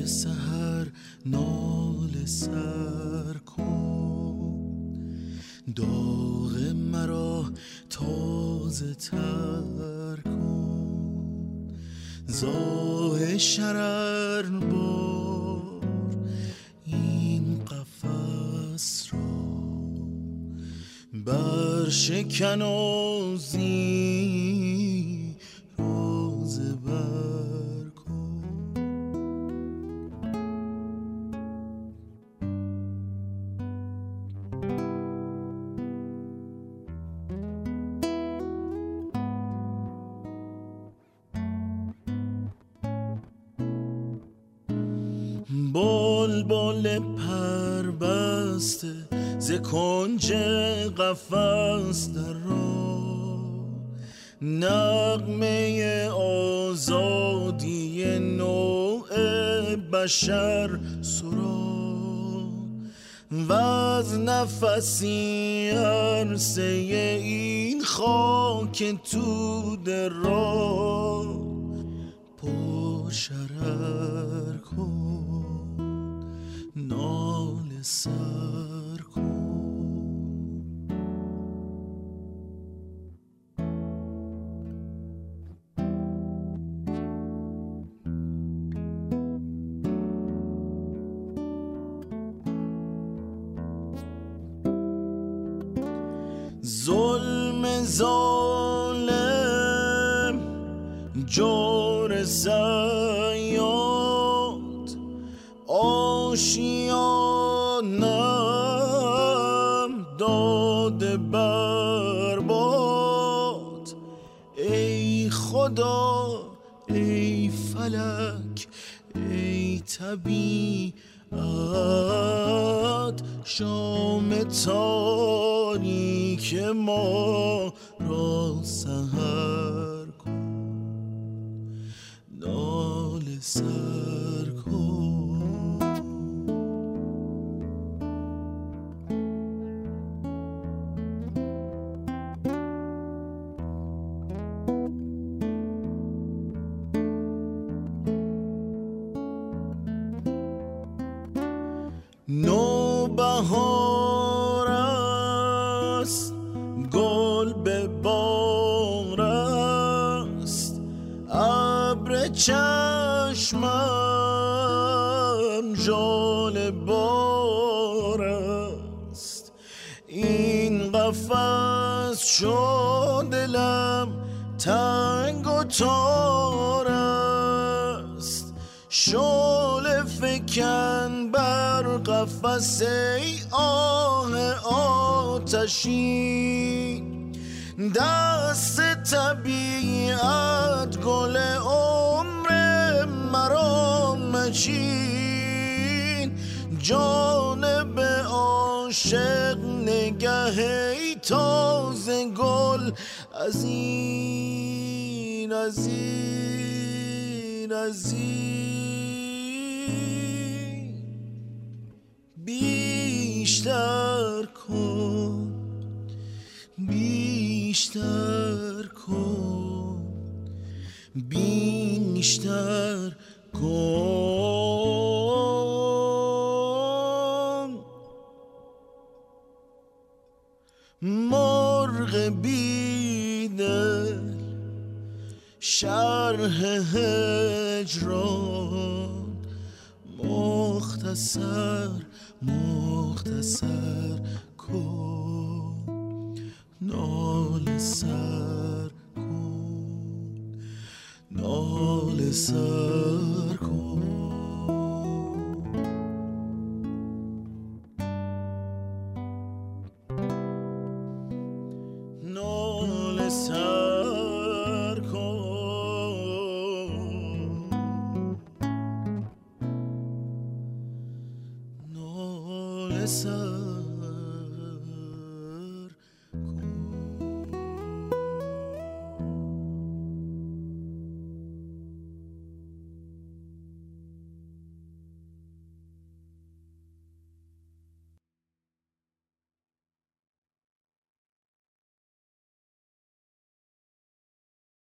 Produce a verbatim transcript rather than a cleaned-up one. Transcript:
سحر ناله سر کن، داغ مرا تازه تر کن، زاه شرر بار این قفس را، بر شکن و زی روز بر کن. بلبل پربسته ز کنج قفس در راه، نغمه آزادی نوع بشر سرا، و از نفسی عرصه این خاک توده را پر شرر کن، ناله سر کن. ظلم ظالم جور صیاد، آشیانم داده برباد. ای خدا ای فلک ای طبیعت، شام تاریک ما را سحر کن، ناله سر کن. نوبهار است گل به بار است، ابر چشمم ژاله بار است. این قفس شد دلم تنگ و تار است، شعله فکن بر قفس ای آه آتشین. دست طبیعت گل عمر مرا مچین، جانب عاشق نگه ای تازه گل از این از این از این بیشتر کن، بیشتر کن، بیشتر کن. مرغ بیدل شرح هجران، مختصر مختصر کن، ناله سر کن، ناله سر کن. ناله سر کن، ناله سر